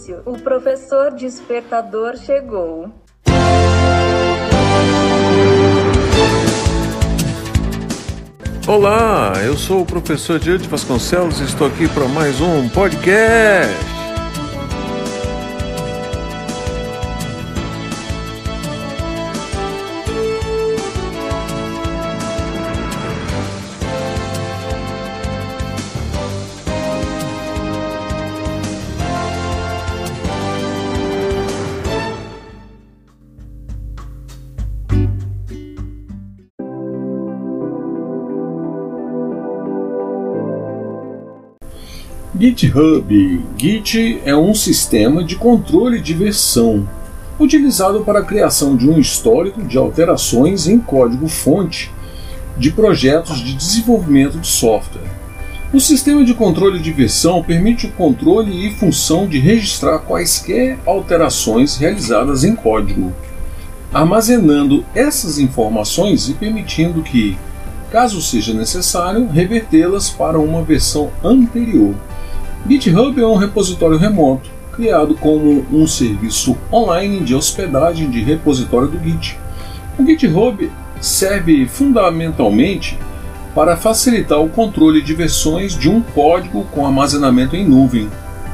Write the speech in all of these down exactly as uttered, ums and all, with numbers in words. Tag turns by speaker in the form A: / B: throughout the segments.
A: silêncio, o professor despertador chegou.
B: Olá, eu sou o professor Diante Vasconcelos e estou aqui para mais um podcast.
C: GitHub. Git é um sistema de controle de versão utilizado para a criação de um histórico de alterações em código-fonte de projetos de desenvolvimento de software. O sistema de controle de versão permite o controle e função de registrar quaisquer alterações realizadas em código, armazenando essas informações e permitindo que, caso seja necessário, revertê-las para uma versão anterior. GitHub é um repositório remoto, criado como um serviço online de hospedagem de repositório do Git. O GitHub serve fundamentalmente para facilitar o controle de versões de um código com armazenamento em nuvem,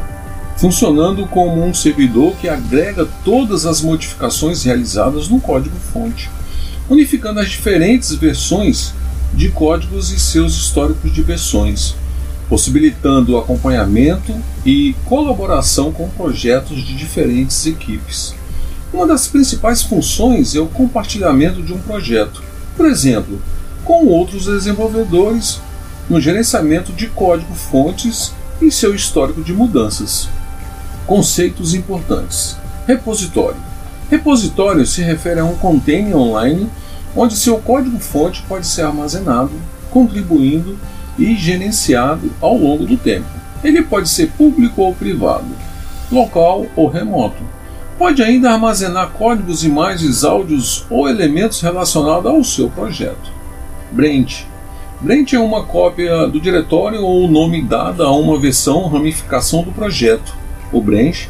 C: funcionando como um servidor que agrega todas as modificações realizadas no código-fonte, unificando as diferentes versões de códigos e seus históricos de versões, possibilitando o acompanhamento e colaboração com projetos de diferentes equipes. Uma das principais funções é o compartilhamento de um projeto, por exemplo, com outros desenvolvedores, no gerenciamento de código-fontes e seu histórico de mudanças. Conceitos importantes. Repositório. Repositório se refere a um container online onde seu código-fonte pode ser armazenado, contribuindo e gerenciado ao longo do tempo. Ele pode ser público ou privado, local ou remoto. Pode ainda armazenar códigos, imagens, áudios ou elementos relacionados ao seu projeto. Branch. Branch é uma cópia do diretório ou o nome dado a uma versão ramificação do projeto. O branch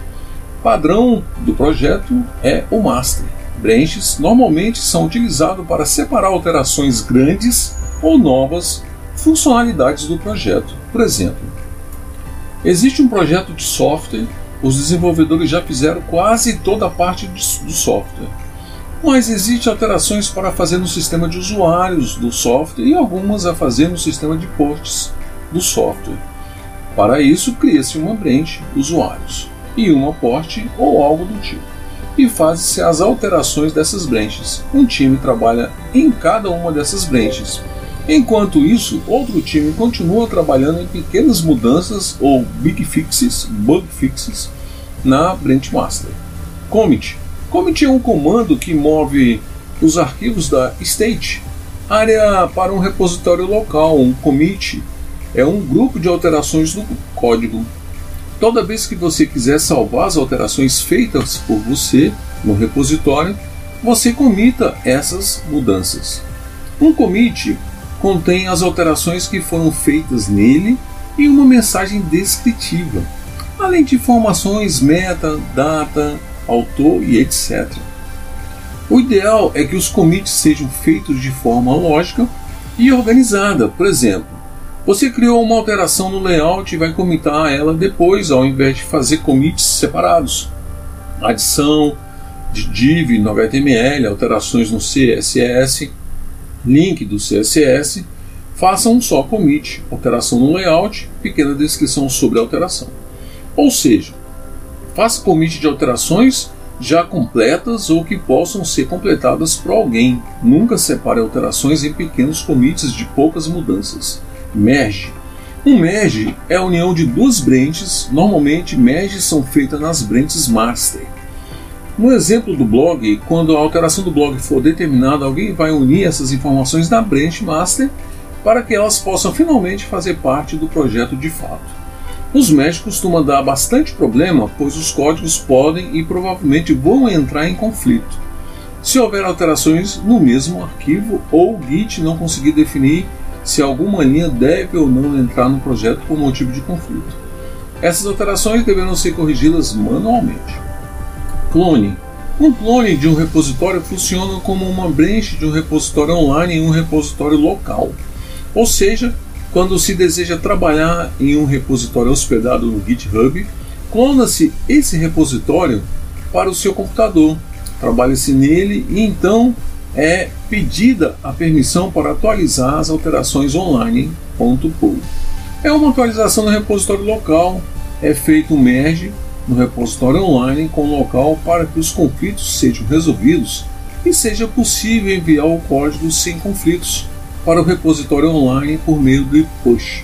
C: padrão do projeto é o master. Branches normalmente são utilizados para separar alterações grandes ou novas funcionalidades do projeto. Por exemplo, existe um projeto de software, os desenvolvedores já fizeram quase toda a parte do software, mas existem alterações para fazer no sistema de usuários do software e algumas a fazer no sistema de ports do software. Para isso, cria-se uma branch usuários e uma port ou algo do tipo, e fazem-se as alterações dessas branches. Um time trabalha em cada uma dessas branches. Enquanto isso, outro time continua trabalhando em pequenas mudanças ou big fixes, bug fixes, na branch master. Commit. Commit é um comando que move os arquivos da state, área para um repositório local. Um commit é um grupo de alterações do código. Toda vez que você quiser salvar as alterações feitas por você no repositório, você comita essas mudanças. Um commit contém as alterações que foram feitas nele e uma mensagem descritiva, além de informações meta, data, autor e etcétera. O ideal é que os commits sejam feitos de forma lógica e organizada. Por exemplo, você criou uma alteração no layout e vai commitar ela depois, ao invés de fazer commits separados. Adição de div no H T M L, alterações no C S S, link do C S S, faça um só commit, alteração no layout, pequena descrição sobre a alteração. Ou seja, faça commit de alterações já completas ou que possam ser completadas por alguém. Nunca separe alterações em pequenos commits de poucas mudanças. Merge. Um merge é a união de duas branches. Normalmente, merges são feitas nas branches master. No exemplo do blog, quando a alteração do blog for determinada, alguém vai unir essas informações na branch master para que elas possam finalmente fazer parte do projeto de fato. Os merges costumam dar bastante problema, pois os códigos podem e provavelmente vão entrar em conflito se houver alterações no mesmo arquivo ou o Git não conseguir definir se alguma linha deve ou não entrar no projeto por motivo de conflito. Essas alterações deverão ser corrigidas manualmente. Clone. Um clone de um repositório funciona como uma branch de um repositório online em um repositório local. Ou seja, quando se deseja trabalhar em um repositório hospedado no GitHub, clona-se esse repositório para o seu computador, trabalha-se nele e então é pedida a permissão para atualizar as alterações online.pull. É uma atualização no repositório local, é feito um merge no repositório online com o local para que os conflitos sejam resolvidos e seja possível enviar o código sem conflitos para o repositório online por meio de push.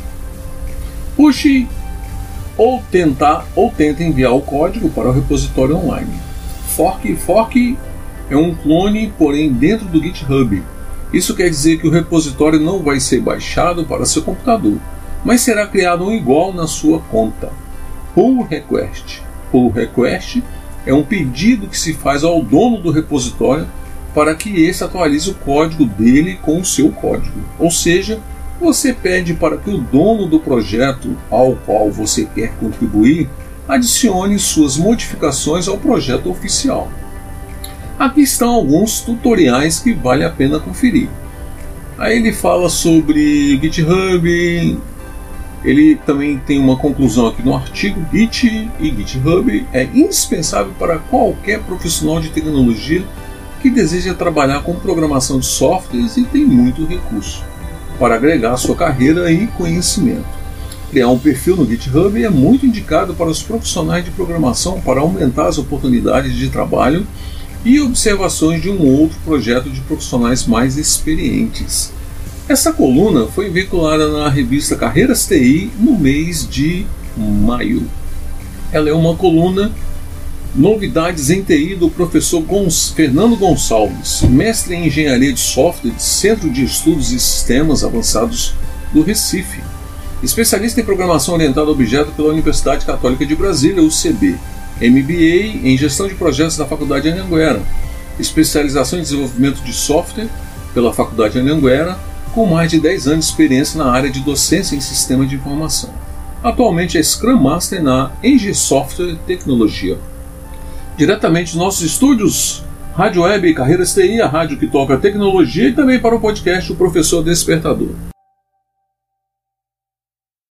C: Push ou tentar ou tenta enviar o código para o repositório online. Fork. Fork é um clone, porém dentro do GitHub. Isso quer dizer que o repositório não vai ser baixado para seu computador, mas será criado um igual na sua conta. Pull request. Pull request é um pedido que se faz ao dono do repositório para que esse atualize o código dele com o seu código. Ou seja, você pede para que o dono do projeto ao qual você quer contribuir adicione suas modificações ao projeto oficial. Aqui estão alguns tutoriais que vale a pena conferir. Aí ele fala sobre GitHub. Ele também tem uma conclusão aqui no artigo. Git e GitHub é indispensável para qualquer profissional de tecnologia que deseja trabalhar com programação de softwares e tem muito recurso para agregar à sua carreira e conhecimento. Criar um perfil no GitHub é muito indicado para os profissionais de programação para aumentar as oportunidades de trabalho e observações de um outro projeto de profissionais mais experientes. Essa coluna foi veiculada na revista Carreiras T I no mês de maio. Ela é uma coluna Novidades em T I do professor Gonç... Fernando Gonçalves, mestre em Engenharia de Software do Centro de Estudos e Sistemas Avançados do Recife, especialista em Programação Orientada a Objeto pela Universidade Católica de Brasília, U C B, M B A em Gestão de Projetos da Faculdade Anhanguera, especialização em Desenvolvimento de Software pela Faculdade Anhanguera, com mais de dez anos de experiência na área de docência em Sistema de Informação. Atualmente é Scrum Master na Eng Software Tecnologia. Diretamente dos nossos estúdios, Rádio Web Carreiras T I, a rádio que toca tecnologia, e também para o podcast O Professor Despertador.